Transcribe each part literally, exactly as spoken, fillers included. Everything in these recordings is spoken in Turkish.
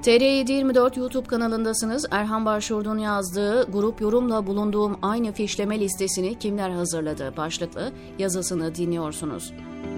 T R yedi yirmi dört YouTube kanalındasınız. Erhan Başvurdu'nun yazdığı "Grup yorumla bulunduğum aynı fişleme listesini kimler hazırladı?" başlıklı yazısını dinliyorsunuz.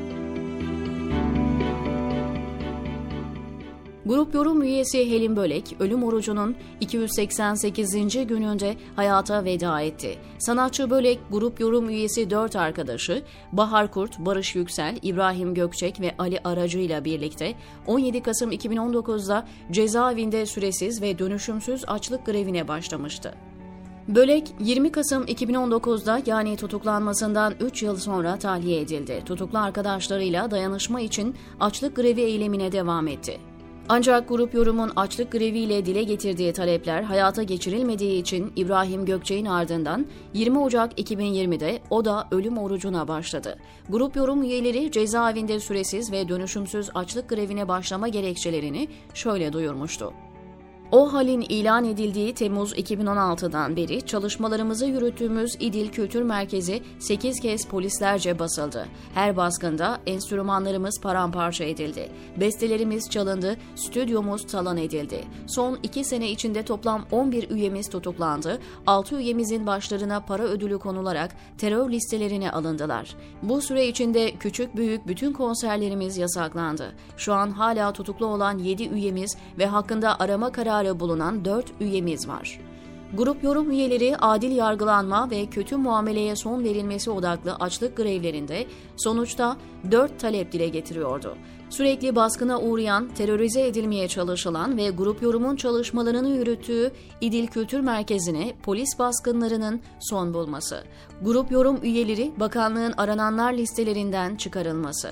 Grup yorum üyesi Helin Bölek, ölüm orucunun iki yüz seksen sekizinci gününde hayata veda etti. Sanatçı Bölek, grup yorum üyesi dört arkadaşı Bahar Kurt, Barış Yüksel, İbrahim Gökçek ve Ali Aracı ile birlikte on yedi Kasım iki bin on dokuz'da cezaevinde süresiz ve dönüşümsüz açlık grevine başlamıştı. Bölek, yirmi Kasım iki bin on dokuz'da yani tutuklanmasından üç yıl sonra tahliye edildi. Tutuklu arkadaşlarıyla dayanışma için açlık grevi eylemine devam etti. Ancak grup yorumun açlık greviyle dile getirdiği talepler hayata geçirilmediği için İbrahim Gökçek'in ardından yirmi Ocak iki bin yirmi'de o da ölüm orucuna başladı. Grup yorum üyeleri cezaevinde süresiz ve dönüşümsüz açlık grevine başlama gerekçelerini şöyle duyurmuştu. O halin ilan edildiği Temmuz iki bin on altı'dan beri çalışmalarımızı yürüttüğümüz İdil Kültür Merkezi sekiz kez polislerce basıldı. Her baskında enstrümanlarımız paramparça edildi. Bestelerimiz çalındı, stüdyomuz talan edildi. Son iki sene içinde toplam on bir üyemiz tutuklandı. altı üyemizin başlarına para ödülü konularak terör listelerine alındılar. Bu süre içinde küçük büyük bütün konserlerimiz yasaklandı. Şu an hala tutuklu olan yedi üyemiz ve hakkında arama kararı bulunan dört üyemiz var. Grup yorum üyeleri adil yargılanma ve kötü muameleye son verilmesi odaklı açlık grevlerinde sonuçta dört talep dile getiriyordu. Sürekli baskına uğrayan, terörize edilmeye çalışılan ve grup yorumun çalışmalarını yürüttüğü İdil Kültür Merkezi'ne polis baskınlarının son bulması, grup yorum üyeleri bakanlığın arananlar listelerinden çıkarılması.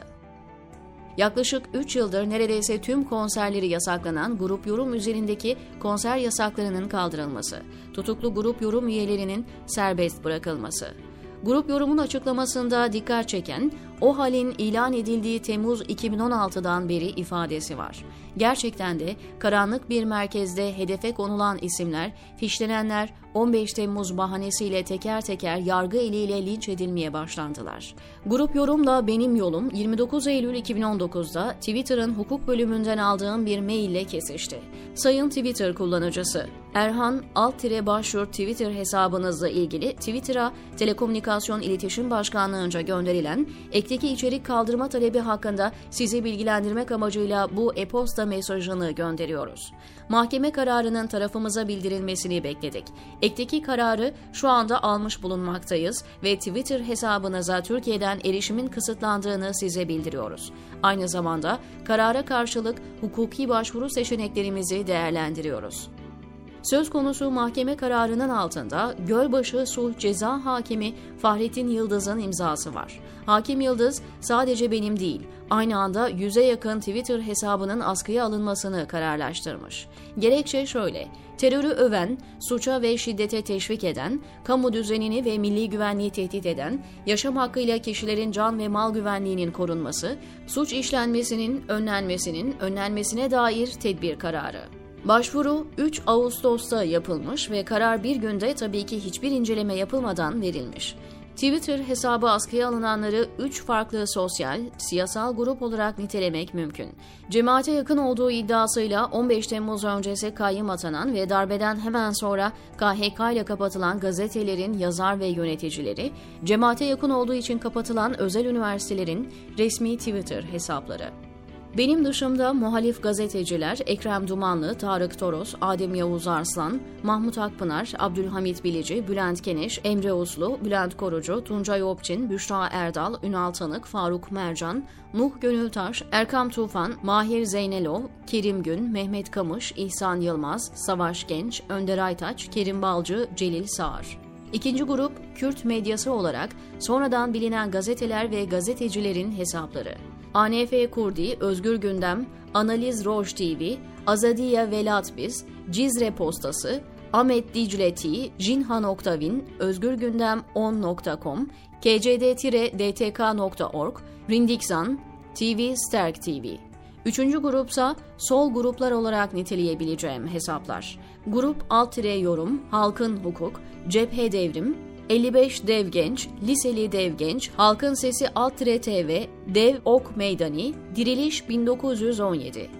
Yaklaşık üç yıldır neredeyse tüm konserleri yasaklanan grup yorum üzerindeki konser yasaklarının kaldırılması, tutuklu grup yorum üyelerinin serbest bırakılması. Grup yorumun açıklamasında dikkat çeken o halin ilan edildiği Temmuz iki bin on altı'dan beri ifadesi var. Gerçekten de karanlık bir merkezde hedefe konulan isimler, fişlenenler on beş Temmuz bahanesiyle teker teker yargı eliyle linç edilmeye başlandılar. Grup yorumla benim yolum yirmi dokuz Eylül iki bin on dokuz'da Twitter'ın hukuk bölümünden aldığım bir maille kesişti. Sayın Twitter kullanıcısı, Erhan alt-başvur Twitter hesabınızla ilgili Twitter'a Telekomünikasyon İletişim Başkanlığı'nca gönderilen ekteki içerik kaldırma talebi hakkında sizi bilgilendirmek amacıyla bu e-posta mesajını gönderiyoruz. Mahkeme kararının tarafımıza bildirilmesini bekledik. Ekteki kararı şu anda almış bulunmaktayız ve Twitter hesabınıza Türkiye'den erişimin kısıtlandığını size bildiriyoruz. Aynı zamanda karara karşılık hukuki başvuru seçeneklerimizi değerlendiriyoruz. Söz konusu mahkeme kararının altında Gölbaşı Sulh Ceza Hakimi Fahrettin Yıldız'ın imzası var. Hakim Yıldız sadece benim değil, aynı anda yüze yakın Twitter hesabının askıya alınmasını kararlaştırmış. Gerekçe şöyle: terörü öven, suça ve şiddete teşvik eden, kamu düzenini ve milli güvenliği tehdit eden, yaşam hakkıyla kişilerin can ve mal güvenliğinin korunması, suç işlenmesinin önlenmesinin önlenmesine dair tedbir kararı. Başvuru üç Ağustos'ta yapılmış ve karar bir günde tabii ki hiçbir inceleme yapılmadan verilmiş. Twitter hesabı askıya alınanları üç farklı sosyal, siyasal grup olarak nitelemek mümkün. Cemaate yakın olduğu iddiasıyla on beş Temmuz öncesi kayyım atanan ve darbeden hemen sonra K H K ile kapatılan gazetelerin yazar ve yöneticileri, cemaate yakın olduğu için kapatılan özel üniversitelerin resmi Twitter hesapları. Benim dışımda muhalif gazeteciler Ekrem Dumanlı, Tarık Toros, Adem Yavuz Arslan, Mahmut Akpınar, Abdülhamit Bilici, Bülent Keneş, Emre Uslu, Bülent Korucu, Tuncay Opçin, Büşra Erdal, Ünal Tanık, Faruk Mercan, Nuh Gönültaş, Erkam Tufan, Mahir Zeynelov, Kerim Gün, Mehmet Kamış, İhsan Yılmaz, Savaş Genç, Önder Aytaç, Kerim Balcı, Celil Sağır. İkinci grup Kürt medyası olarak sonradan bilinen gazeteler ve gazetecilerin hesapları. A N F Kurdi, Özgür Gündem, Analiz Roj T V, Azadiye Velatbiz, Cizre Postası, Ahmet Dicle T, Jinha nokta win, Özgür Gündem on nokta com, K C D D T K nokta org, Rindikzan, T V Sterk T V. Üçüncü grupsa sol gruplar olarak niteleyebileceğim hesaplar. Grup alt-yorum, Halkın Hukuk, Cephe Devrim, elli beş Dev Genç, Liseli Dev Genç, Halkın Sesi alt-T V, Dev Ok Meydani, Diriliş bin dokuz yüz on yedi.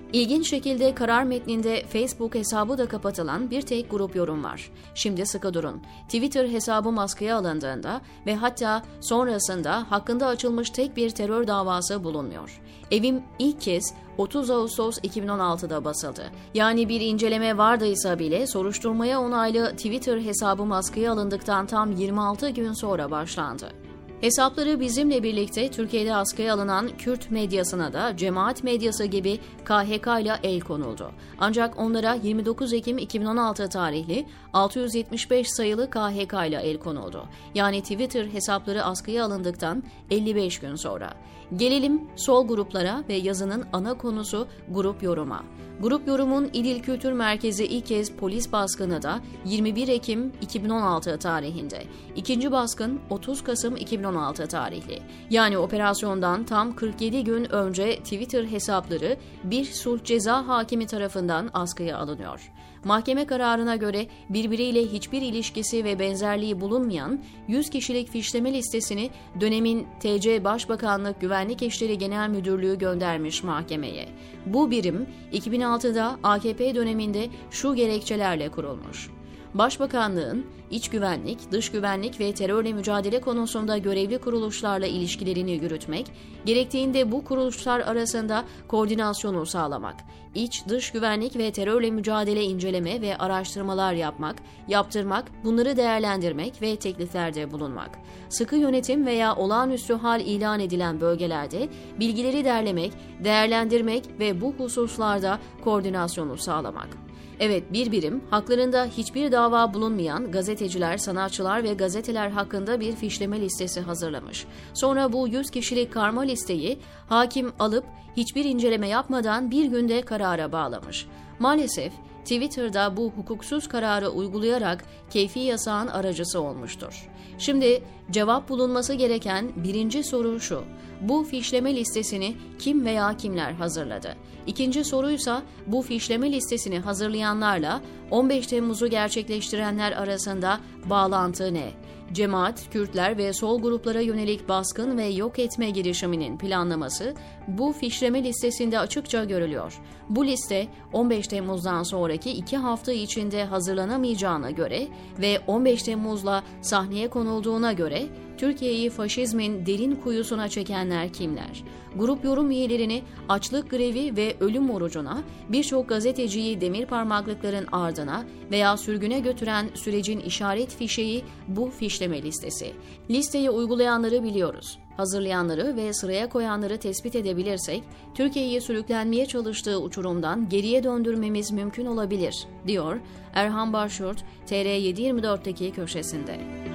İlginç şekilde karar metninde Facebook hesabı da kapatılan bir tek grup yorum var. Şimdi sıkı durun. Twitter hesabım askıya alındığında ve hatta sonrasında hakkında açılmış tek bir terör davası bulunmuyor. Evim ilk kez otuz Ağustos iki bin on altıda basıldı. Yani bir inceleme vardıysa bile soruşturmaya onaylı Twitter hesabım askıya alındıktan tam yirmi altı gün sonra başlandı. Hesapları bizimle birlikte Türkiye'de askıya alınan Kürt medyasına da cemaat medyası gibi K H K ile el konuldu. Ancak onlara yirmi dokuz Ekim iki bin on altı tarihli altı yüz yetmiş beş sayılı K H K ile el konuldu. Yani Twitter hesapları askıya alındıktan elli beş gün sonra. Gelelim sol gruplara ve yazının ana konusu grup yoruma. Grup yorumun İdil Kültür Merkezi ilk kez polis baskını da yirmi bir Ekim iki bin on altı tarihinde. İkinci baskın otuz Kasım iki bin on altı tarihli. Yani operasyondan tam kırk yedi gün önce Twitter hesapları bir sulh ceza hakimi tarafından askıya alınıyor. Mahkeme kararına göre birbiriyle hiçbir ilişkisi ve benzerliği bulunmayan yüz kişilik fişleme listesini dönemin T C Başbakanlık Güvenlik İşleri Genel Müdürlüğü göndermiş mahkemeye. Bu birim iki bin altıda A K P döneminde şu gerekçelerle kurulmuş. Başbakanlığın iç güvenlik, dış güvenlik ve terörle mücadele konusunda görevli kuruluşlarla ilişkilerini yürütmek, gerektiğinde bu kuruluşlar arasında koordinasyonu sağlamak, iç, dış güvenlik ve terörle mücadele inceleme ve araştırmalar yapmak, yaptırmak, bunları değerlendirmek ve tekliflerde bulunmak, sıkı yönetim veya olağanüstü hal ilan edilen bölgelerde bilgileri derlemek, değerlendirmek ve bu hususlarda koordinasyonu sağlamak. Evet, bir birim haklarında hiçbir dava bulunmayan gazeteciler, sanatçılar ve gazeteler hakkında bir fişleme listesi hazırlamış. Sonra bu yüz kişilik karma listeyi hakim alıp hiçbir inceleme yapmadan bir günde karara bağlamış. Maalesef Twitter'da bu hukuksuz kararı uygulayarak keyfi yasağın aracısı olmuştur. Şimdi cevap bulunması gereken birinci soru şu: bu fişleme listesini kim veya kimler hazırladı? İkinci soruysa bu fişleme listesini hazırlayanlarla on beş Temmuz'u gerçekleştirenler arasında bağlantı ne? Cemaat, Kürtler ve sol gruplara yönelik baskın ve yok etme girişiminin planlaması bu fişleme listesinde açıkça görülüyor. Bu liste on beş Temmuz'dan sonraki iki hafta içinde hazırlanamayacağına göre ve on beş Temmuz'la sahneye konulduğuna göre Türkiye'yi faşizmin derin kuyusuna çekenler kimler? Grup yorum üyelerini açlık grevi ve ölüm orucuna, birçok gazeteciyi demir parmaklıkların ardına veya sürgüne götüren sürecin işaret fişeği bu fişleme listesi. Listeyi uygulayanları biliyoruz. Hazırlayanları ve sıraya koyanları tespit edebilirsek, Türkiye'yi sürüklenmeye çalıştığı uçurumdan geriye döndürmemiz mümkün olabilir, diyor Erhan Başyurt, T R yedi yirmi dörtteki köşesinde.